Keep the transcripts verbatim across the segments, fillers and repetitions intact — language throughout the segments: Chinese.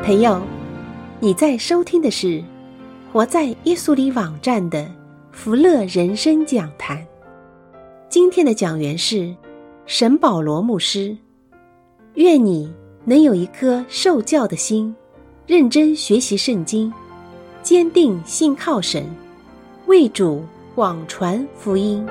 朋友，你在收听的是活在耶稣里网站的福乐人生讲坛。今天的讲员是沈保罗牧师。愿你能有一颗受教的心，认真学习圣经，坚定信靠神，为主广传福音。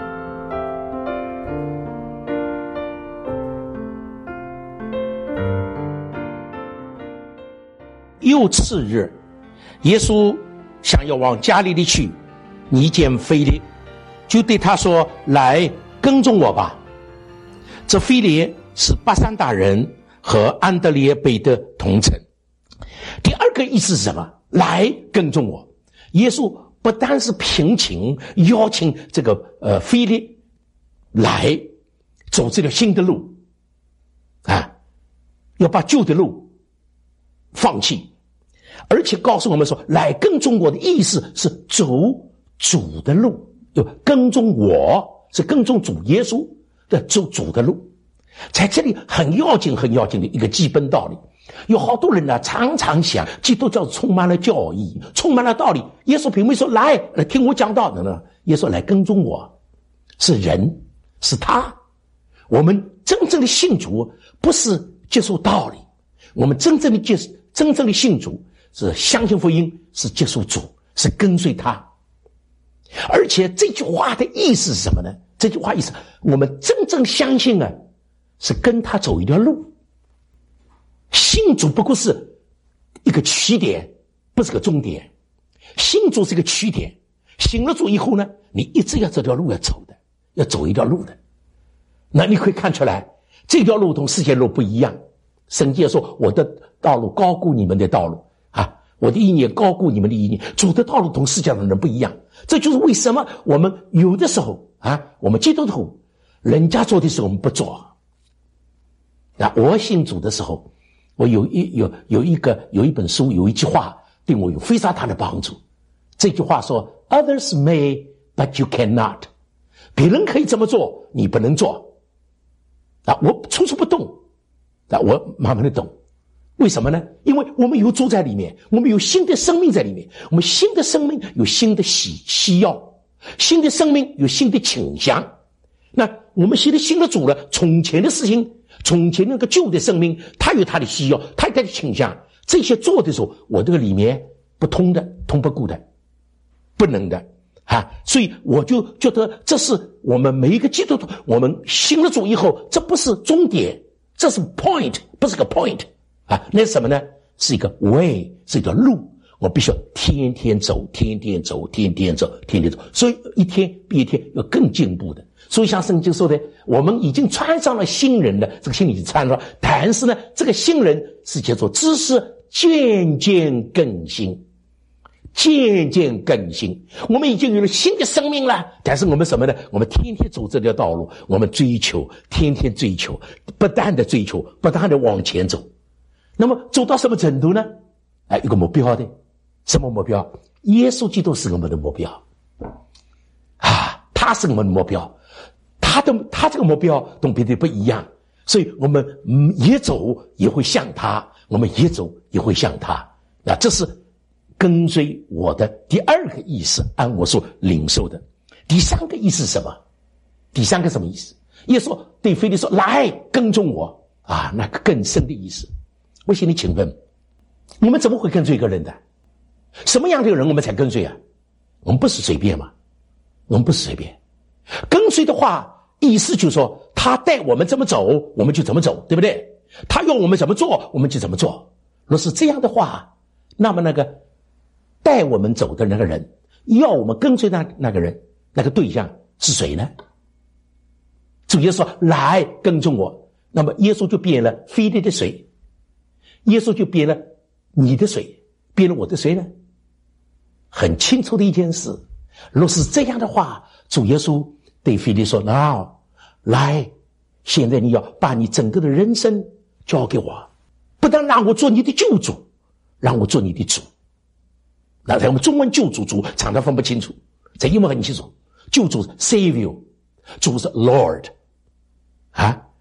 又次日，耶稣想要往加利利去，遇见腓力，就对他说：来跟踪我吧。这腓力是巴山大人和安德烈北的同城。第二个意思是什么？来跟踪我。耶稣不单是聘请邀请这个呃腓力来走这条新的路啊，要把旧的路放弃，而且告诉我们说，来跟踪我的意思是走主的路，就跟踪我是跟踪主耶稣的走主的路。在这里很要紧很要紧的一个基本道理，有好多人呢常常想基督教充满了教义，充满了道理，耶稣凭没说来来听我讲道的呢？耶稣来跟踪我是人，是他。我们真正的信主不是接受道理，我们真正的接真正的信主是相信福音，是接受主，是跟随他。而且这句话的意思是什么呢？这句话意思，我们真正相信啊，是跟他走一条路。信主不过是一个起点，不是个终点。信主是一个起点，信了主以后呢，你一直要这条路要走的，要走一条路的。那你可以看出来，这条路同世界路不一样。圣经说，我的道路高过你们的道路啊，我的意念高过你们的意念。主的道路同世界上的人不一样。这就是为什么我们有的时候啊，我们基督徒人家做的事我们不做。啊，我信主的时候，我有一有有一个有一本书，有一句话对我有非常大的帮助。这句话说 ：“Others may, but you cannot。”别人可以这么做，你不能做。啊，我初初不懂，啊，我慢慢的懂。为什么呢？因为我们有主在里面，我们有新的生命在里面，我们新的生命有新的喜需要，新的生命有新的倾向。那我们现在信了主了，从前的事情，从前那个旧的生命，他有他的需要，他有他的倾向，这些做的时候，我这个里面不通的，通不过的，不能的啊！所以我就觉得这是我们每一个基督徒，我们信了主以后，这不是终点，这是 point， 不是个 point 啊！那是什么呢？是一个 way， 是一条路。我必须要天天走，天天走，天天走，天天走，所以一天比一天要更进步的。所以像圣经说的，我们已经穿上了新人了，这个新人已经穿了，但是呢，这个新人是叫做知识渐渐更新，渐渐更新。我们已经有了新的生命了，但是我们什么呢？我们天天走这条道路，我们追求，天天追求，不断的追求，不断的往前走。那么走到什么程度呢？哎，一个目标的。什么目标？耶稣基督是我们的目标啊，他是我们的目标，他的他这个目标跟别的不一样，所以我们也走也会像他，我们也走也会像他。那这是跟随我的第二个意思，按我所领受的。第三个意思是什么？第三个什么意思？耶稣对腓力说：“来跟踪我啊！”那个更深的意思。我请你请问，我们怎么会跟随一个人的？什么样的人我们才跟随啊？我们不是随便嘛，我们不是随便。跟随的话，意思就是说，他带我们怎么走，我们就怎么走，对不对？他要我们怎么做，我们就怎么做。若是这样的话，那么那个带我们走的那个人，要我们跟随那那个人，那个对象是谁呢？主耶稣说：“来跟踪我。”那么耶稣就变了腓力的谁？耶稣就变了你的谁？变了我的谁呢？很清楚的一件事，若是这样的话，主耶稣对腓力说：“那来，现在你要把你整个的人生交给我，不但让我做你的救主，让我做你的主。”那在我们中文救主主常常分不清楚，在英文很清楚，救主是 Savior， 主是 Lord 啊。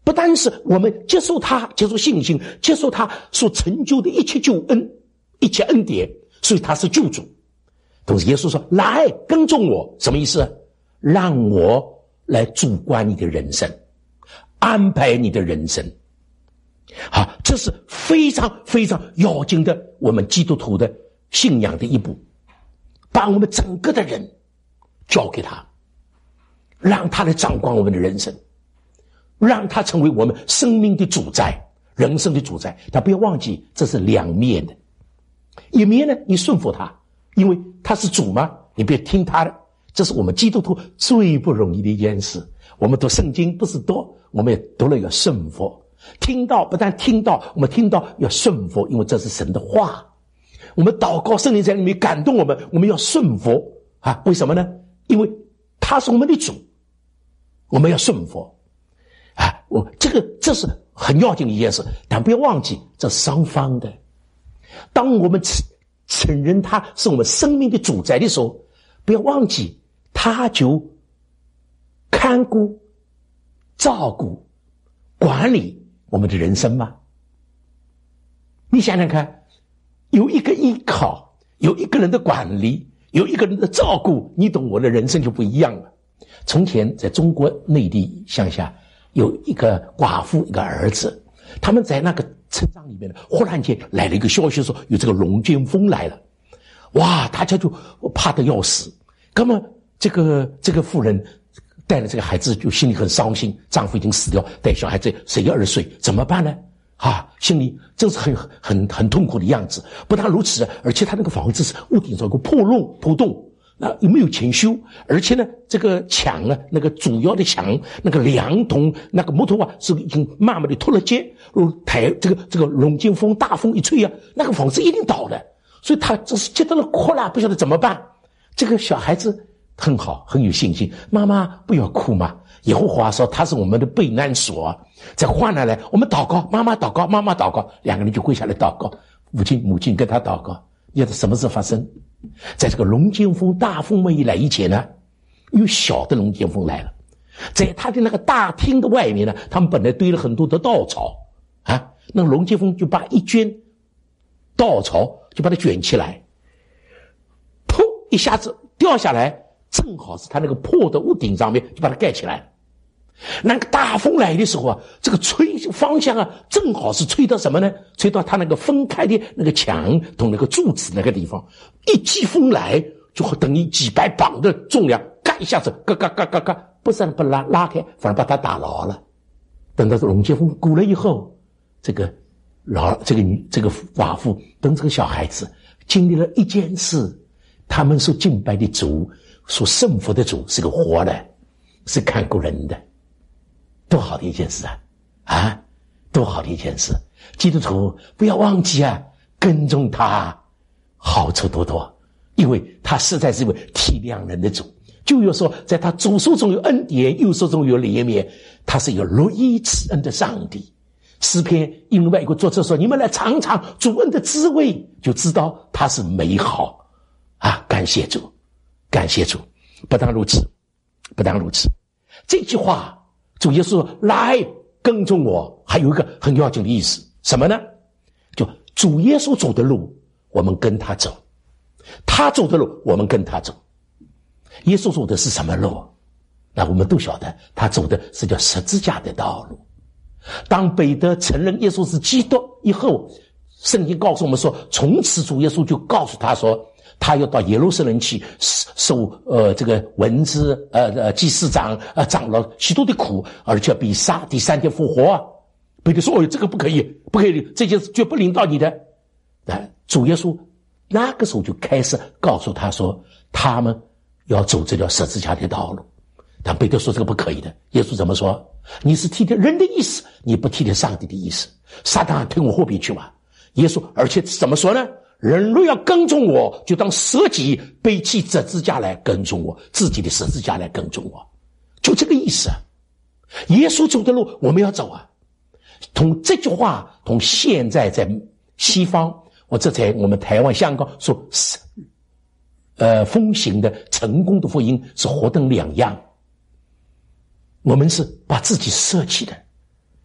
不单是我们接受他，接受信心，接受他所成就的一切救恩，一切恩典，所以他是救主。同时耶稣说，来跟从我，什么意思？让我来主管你的人生，安排你的人生。好，这是非常非常要紧的，我们基督徒的信仰的一步，把我们整个的人交给他，让他来掌管我们的人生，让他成为我们生命的主宰，人生的主宰。但不要忘记，这是两面的。一面呢，你顺服他，因为他是主嘛，你别听他的。这是我们基督徒最不容易的一件事。我们读圣经不是多，我们也读了要顺服。听到不但听到，我们听到要顺服，因为这是神的话。我们祷告，圣灵在里面感动我们，我们要顺服啊！为什么呢？因为他是我们的主，我们要顺服啊！我这个这是很要紧的一件事，但不要忘记，这是双方的。当我们承认他是我们生命的主宰的时候，不要忘记，他就看顾、照顾、管理我们的人生吗？你想想看，有一个依靠，有一个人的管理，有一个人的照顾，你懂，我的人生就不一样了。从前在中国内地乡下，有一个寡妇，一个儿子，他们在那个村庄里面呢，忽然间来了一个消息说有这个龙卷风来了，哇，大家就怕得要死。那么这个这个妇人带了这个孩子就心里很伤心，丈夫已经死掉，带小孩子十一二岁，怎么办呢？啊，心里真是很很很痛苦的样子。不但如此，而且他那个房子是屋顶上有个破洞破洞，那又没有钱修，而且呢，这个墙啊，那个主要的墙，那个梁筒，那个木头啊，是已经慢慢的脱了节。如台这个这个龙卷风大风一吹啊，那个房子一定倒的。所以他这是接到了哭了，不晓得怎么办。这个小孩子很好，很有信心。妈妈不要哭嘛，耶和华说他是我们的避难所。再换来来，我们祷告，妈妈祷告，妈妈祷告，两个人就跪下来祷告。母亲母亲跟他祷告。你知道什么事发生？在这个龙卷风大风没来以前呢，有小的龙卷风来了。在他的那个大厅的外面呢，他们本来堆了很多的稻草啊，那个龙卷风就把一卷稻草就把它卷起来，噗一下子掉下来，正好是他那个破的屋顶上面，就把它盖起来了。那个大风来的时候啊，这个吹方向啊，正好是吹到什么呢？吹到他那个分开的那个墙同那个柱子那个地方，一季风来，就等于几百磅的重量，嘎一下子，嘎嘎嘎嘎嘎，不是把拉拉开，反而把他打牢了。等到龙卷风过了以后，这个老这个女这个寡妇跟这个小孩子经历了一件事，他们所敬拜的主，所圣服的主是个活的，是看顾人的。多好的一件事啊！啊，多好的一件事！基督徒不要忘记啊，跟踪他，好处多多，因为他实在是一位体谅人的主。就有说，在他左手中有恩典，右手中有怜悯，他是一个乐意赐恩的上帝。诗篇另外一个作者说：“你们来尝尝主恩的滋味，就知道他是美好啊！”感谢主，感谢主！不但如此，不但如此，这句话。主耶稣说：“来跟从我。”还有一个很要紧的意思，什么呢？就主耶稣走的路，我们跟他走；他走的路，我们跟他走。耶稣走的是什么路？那我们都晓得，他走的是叫十字架的道路。当彼得承认耶稣是基督以后，圣经告诉我们说，从此主耶稣就告诉他说，他要到耶路撒冷去受呃这个文士呃呃祭司长呃长老许多的苦，而且被杀，第三天复活啊！彼得说：“哦，这个不可以，不可以，这件事绝不领到你的。”啊，主耶稣那个时候就开始告诉他说，他们要走这条十字架的道路。但彼得说这个不可以的。耶稣怎么说？你是替的人的意思，你不替的上帝的意思。撒旦推我后边去吧。耶稣而且怎么说呢？人若要跟从我，就当舍己背起十字架来跟从我，自己的十字架来跟从我，就这个意思啊。耶稣走的路我们要走啊。同这句话同现在在西方或者在我们台湾香港所呃风行的成功的福音是何等两样。我们是把自己舍弃的，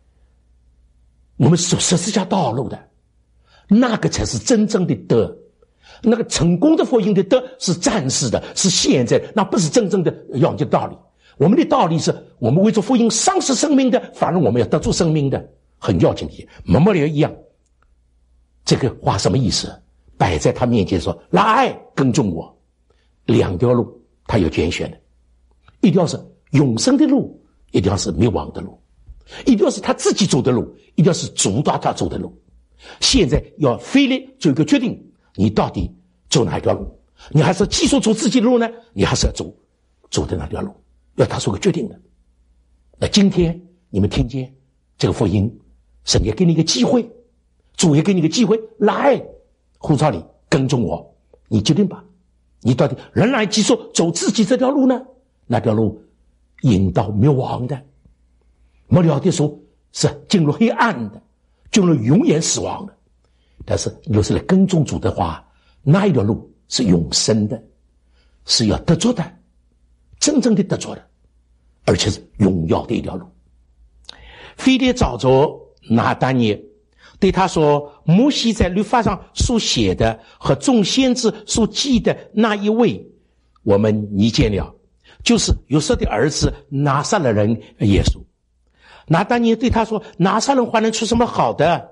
我们走十字架道路的，那个才是真正的德。那个成功的福音的德是暂时的，是现在，那不是真正的要的道理。我们的道理是我们为着福音丧失生命的，反而我们要得住生命的，很要紧的。门莫里一样，这个话什么意思？摆在他面前说，来跟踪我。两条路他有拣选的，一条是永生的路，一条是灭亡的路，一条是他自己走的路，一条是主导他走的路。现在要腓力做一个决定，你到底走哪一条路？你还是继续走自己的路呢？你还是要走走的那条路？要他做个决定的。那今天你们听见这个福音，神也给你一个机会，主也给你一个机会，来呼召你跟踪我，你决定吧。你到底仍然继续走自己这条路呢？那条路引到灭亡的，末了的时候是进入黑暗的，进入永远死亡的。但是若是来跟踪主的话，那一条路是永生的，是要得着的，真正的得着的，而且是荣耀的一条路。腓力找着拿但业，对他说，摩西在律法上所写的和众先知所记的那一位，我们拟见了，就是约瑟的儿子拿撒勒人耶稣。拿但业对他说，拿撒勒还能出什么好的？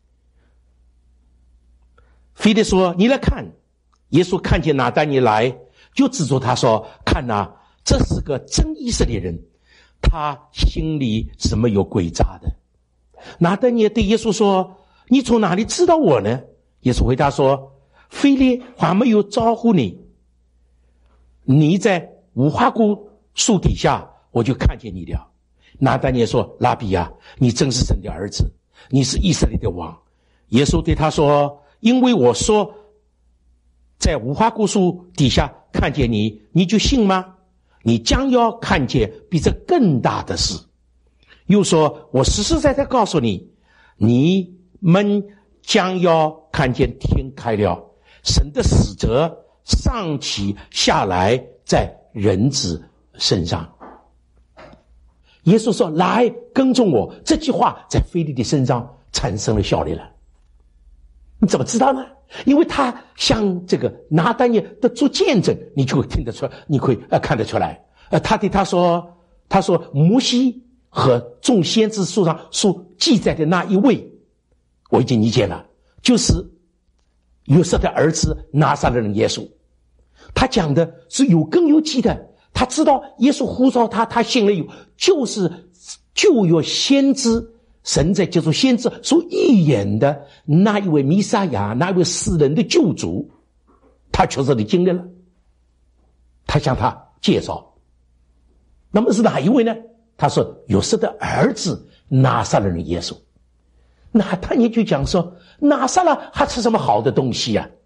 腓力说，你来看。耶稣看见拿但业来，就指着他说，看哪，这是个真以色列人，他心里是没有诡诈的。拿但业对耶稣说，你从哪里知道我呢？耶稣回答说，腓力还没有招呼你，你在无花果树底下，我就看见你了。拿但业说，拉比啊，你真是神的儿子，你是以色列的王。耶稣对他说，因为我说在无花果树底下看见你，你就信吗？你将要看见比这更大的事。又说，我实实在在告诉你，你们将要看见天开了，神的使者上起下来在人子身上。耶稣说，来跟踪我，这句话在腓力的身上产生了效力了。你怎么知道呢？因为他向这个拿但业的做见证，你就会听得出来，你会呃看得出来。呃，他对他说，他说摩西和众先知书上所记载的那一位，我已经理解了，就是约瑟的儿子拿撒勒人耶稣。他讲的是有根有基的，他知道耶稣呼召他，他信了有，就是旧约先知神在接触先知所预言的那一位弥撒亚，那一位世人的救主，他确实的经历了，他向他介绍。那么是哪一位呢？他说约瑟的儿子拿撒勒人耶稣。那他也就讲说，拿撒勒还吃什么好的东西呀、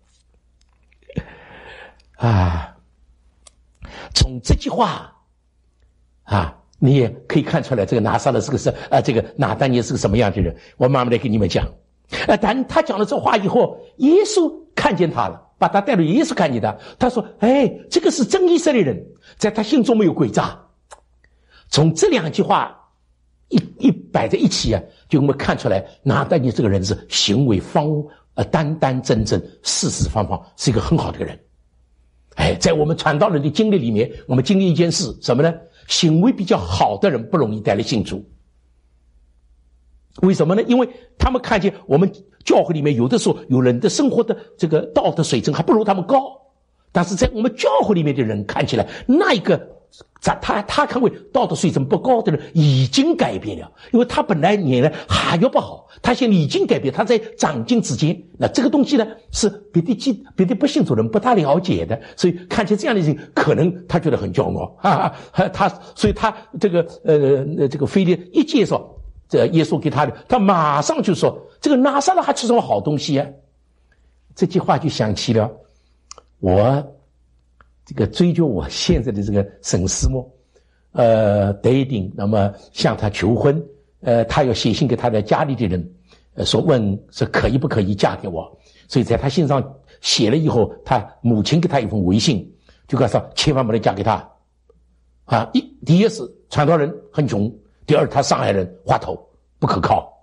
啊？啊，从这句话啊，你也可以看出来，这个拿撒勒是个是啊，这个拿但业是个什么样的人。我慢慢来给你们讲。呃，但他讲了这话以后，耶稣看见他了，把他带入耶稣看见他，他说：“哎，这个是真以色列人，在他心中没有诡诈。”从这两句话一一摆在一起啊，就我们看出来，拿但业这个人是行为方呃单单真正、事事方方是一个很好的人。哎，在我们传道人的经历里面，我们经历一件事，什么呢？行为比较好的人不容易带来信主。为什么呢？因为他们看见我们教会里面有的时候有人的生活的这个道德水准还不如他们高，但是在我们教会里面的人看起来，那一个他他他看为道德水准不高的人已经改变了，因为他本来原来还要不好，他现在已经改变，他在长进之间。那这个东西呢，是别的基别的不信主人不大了解的，所以看见这样的人，可能他觉得很骄傲啊，他所以他这个呃这个腓力一介绍。这耶稣给他的，他马上就说：“这个拿撒勒还吃什么好东西呀、啊？”这句话就想起了我这个追究我现在的这个沈师母，呃，得一定那么向他求婚，呃，他要写信给他的家里的人，呃，说问是可以不可以嫁给我。所以在他信上写了以后，他母亲给他一封微信，就告诉他千万不能嫁给他。啊，一第一是传道人很穷。第二，他上海人滑头不可靠，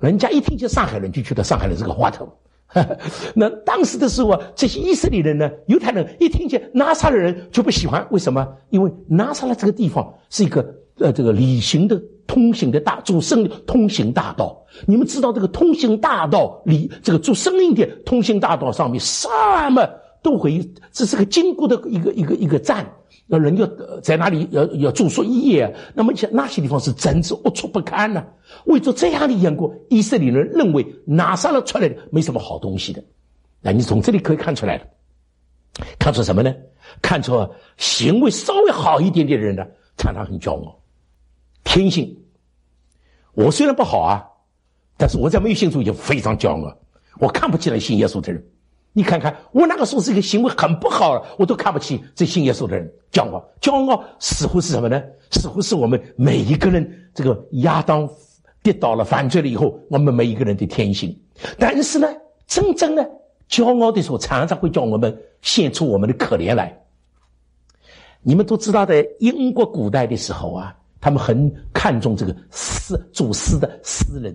人家一听见上海人就觉得上海人是个花头。那当时的时候啊，这些以色列人呢，犹太人一听见拿撒勒人就不喜欢，为什么？因为拿撒勒这个地方是一个呃这个理行的通行的大主圣的通行大道。你们知道这个通行大道里，这个主生命的通行大道上面什么都会，这是个经过的一个一个一个站，人要在那里要要住宿一夜。那么那些地方是真是龌龊不堪呢、啊。为着这样的缘故，以色列人认为拿撒勒出来的没什么好东西的。那你从这里可以看出来了，看出什么呢？看出行为稍微好一点点的人呢，常常很骄傲，天性。我虽然不好啊，但是我在没有信主以前非常骄傲，我看不起来信耶稣的人。你看看我那个时候是一个行为很不好了，我都看不起这信耶稣的人。骄傲，骄傲似乎是什么呢？似乎是我们每一个人这个亚当跌倒了犯罪了以后，我们每一个人的天性。但是呢，真正呢骄傲的时候，常常会叫我们献出我们的可怜来。你们都知道，在英国古代的时候啊，他们很看重这个诗作诗的诗人。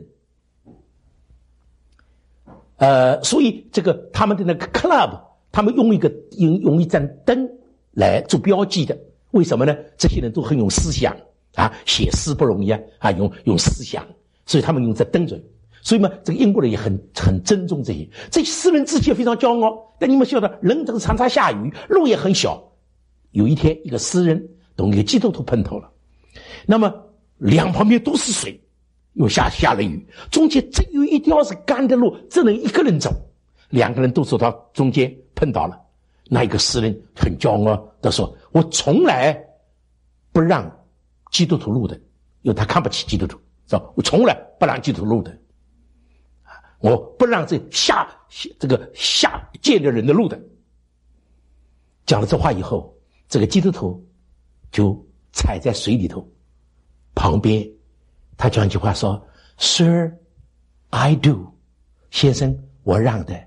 呃，所以这个他们的那个 club， 他们用一个用用一盏灯来做标记的。为什么呢？这些人都很有思想啊，写诗不容易啊，啊，用用思想，所以他们用这灯准。所以嘛，这个英国人也很很尊重这些。这些诗人自己也非常骄傲。但你们晓得，人这个常常下雨，路也很小。有一天，一个诗人同一个基督徒碰头了，那么两旁边都是水。又下下了雨，中间只有一条是干的路，只能一个人走。两个人都走到中间碰到了，那一个诗人很骄傲地说：“我从来不让基督徒路的，因为他看不起基督徒，是吧？我从来不让基督徒路的，我不让这下这个下贱的人的路的。”讲了这话以后，这个基督徒就踩在水里头旁边。他讲一句话说 Sir, I do 先生我让的。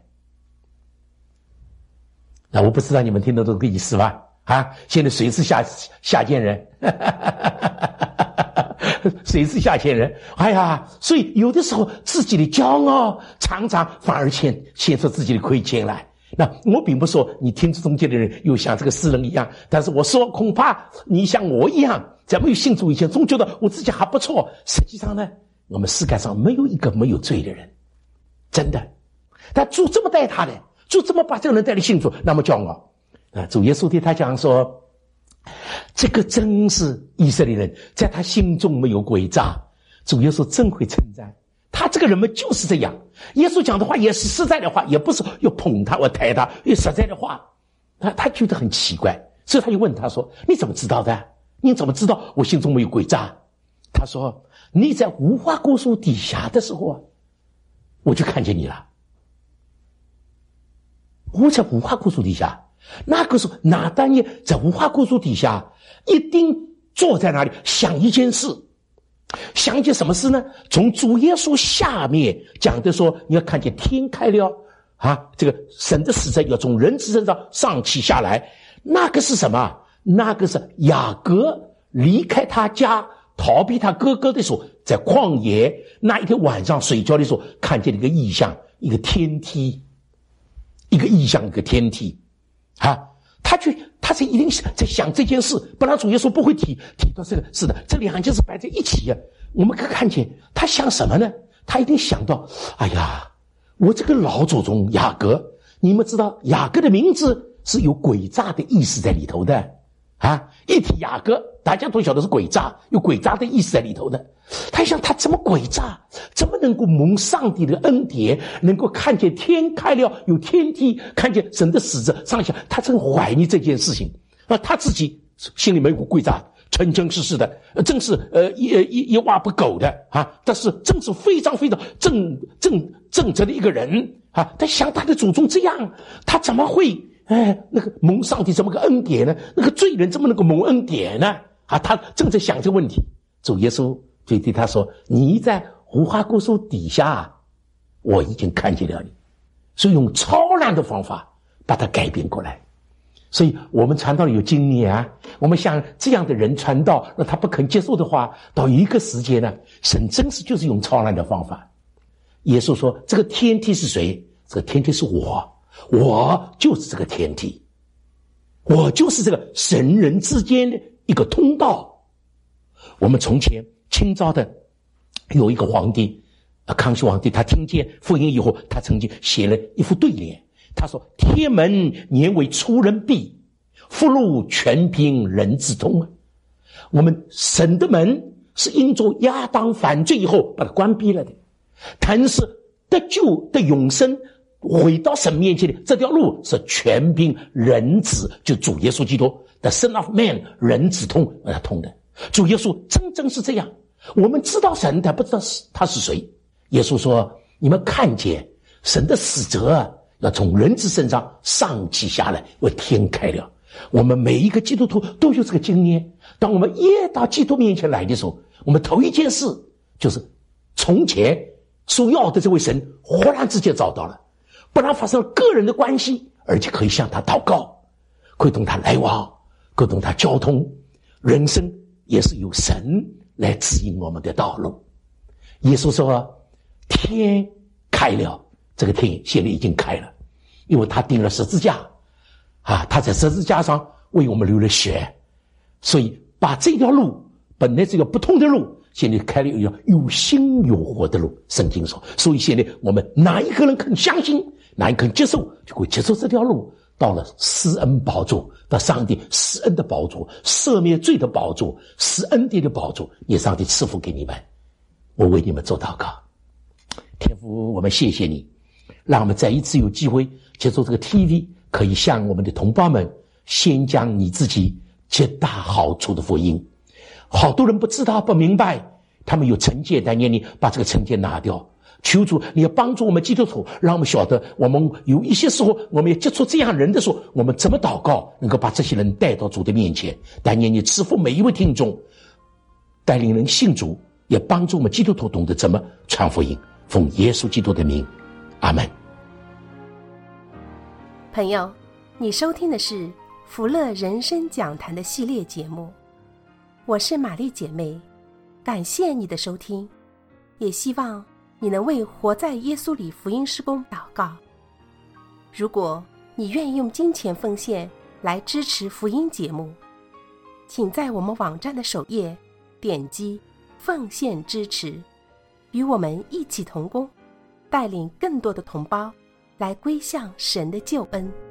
那我不知道你们听得懂这个意思吧？啊，现在谁是下下贱人？谁是下贱人？哎呀，所以有的时候自己的骄傲常常反而显显出自己的亏欠来。那我并不说你听这中间的人又像这个诗人一样，但是我说恐怕你像我一样，在没有信主以前总觉得我自己还不错。实际上呢，我们世界上没有一个没有罪的人，真的。但主这么待他的，主这么把这个人带来信主，那么骄傲啊！主耶稣对他讲说，这个真是以色列人，在他心中没有诡诈。主耶稣真会称赞他这个人们就是这样。耶稣讲的话也是实在的话，也不是要捧他或抬他，有实在的话。他他觉得很奇怪，所以他就问他说：“你怎么知道的？你怎么知道我心中没有诡诈？”他说：“你在无花果树底下的时候啊，我就看见你了。我在无花果树底下，那个时候拿但业在无花果树底下，一定坐在那里想一件事。”想一件什么事呢？从主耶稣下面讲的说，你要看见天开了啊，这个神的使者要从人子身上上起下来。那个是什么？那个是雅各离开他家逃避他哥哥的时候，在旷野那一天晚上睡觉的时候，看见了一个异象，一个天梯，一个异象，一个天梯啊。他就他是一定在想这件事，不然主耶稣不会提提到这个。是的，这两件事摆在一起啊，我们可以看见他想什么呢？他一定想到，哎呀，我这个老祖宗雅各，你们知道雅各的名字是有诡诈的意思在里头的啊！一提雅各，大家都晓得是诡诈，有诡诈的意思在里头的。他想他怎么诡诈，怎么能够蒙上帝的恩典，能够看见天开了，有天梯，看见神的使者上下，他真怀疑这件事情啊！他自己心里没有诡诈，诚诚实实的，真是呃一一一挖不苟的啊！但是真是非常非常正正正直的一个人啊！他想他的祖宗这样，他怎么会哎那个蒙上帝这么个恩典呢？那个罪人怎么能够蒙恩典呢？啊！他正在想这个问题，主耶稣就对他说：“你在无花果树底下，我已经看见了你。”所以用超然的方法把它改变过来。所以我们传道有经验啊，我们像这样的人传道，那他不肯接受的话，到一个时间呢，神真是就是用超然的方法。 耶稣说这个天梯是谁？这个天梯是我，我就是这个天梯，我就是这个神人之间的一个通道。我们从前清朝的有一个皇帝，康熙皇帝，他听见福音以后，他曾经写了一副对联，他说天门年为出人闭，福禄全凭人之通。我们神的门是因着亚当犯罪以后把它关闭了的，但是得救的永生回到神面前的这条路是全凭人子，就主耶稣基督的 Son of Man 人子通把它通的。主耶稣真正是这样，我们知道神，但不知道他是谁。耶稣说你们看见神的使者要从人子身上上起下来，为天开了。我们每一个基督徒都有这个经验，当我们一到基督面前来的时候，我们头一件事就是从前所要的这位神忽然之间找到了，不然发生了个人的关系，而且可以向他祷告，可以同他来往，可以同他交通。人生也是由神来指引我们的道路。耶稣说天开了，这个天现在已经开了，因为他钉了十字架啊，他在十字架上为我们流了血，所以把这条路本来这个不通的路现在开了一条有心有活的路。圣经说，所以现在我们哪一个人肯相信，哪一个人接受，就会接受这条路，到了施恩宝座，到上帝施恩的宝座，赦免罪的宝座，施恩典的宝座，也上帝赐福给你们。我为你们做祷告。天父，我们谢谢你，让我们再一次有机会接受这个 T V， 可以向我们的同胞们先将你自己极大好处的福音。好多人不知道不明白，他们有成见，但愿你把这个成见拿掉。求主你要帮助我们基督徒，让我们晓得我们有一些时候我们也接触这样人的时候，我们怎么祷告能够把这些人带到主的面前。但愿你赐福每一位听众，带领人信主，也帮助我们基督徒懂得怎么传福音。奉耶稣基督的名，阿们。 朋友，你收听的是福乐人生讲坛的系列节目，我是玛丽姐妹，感谢你的收听，也希望你能为活在耶稣里福音事工祷告。如果你愿意用金钱奉献来支持福音节目，请在我们网站的首页点击奉献支持，与我们一起同工，带领更多的同胞来归向神的救恩。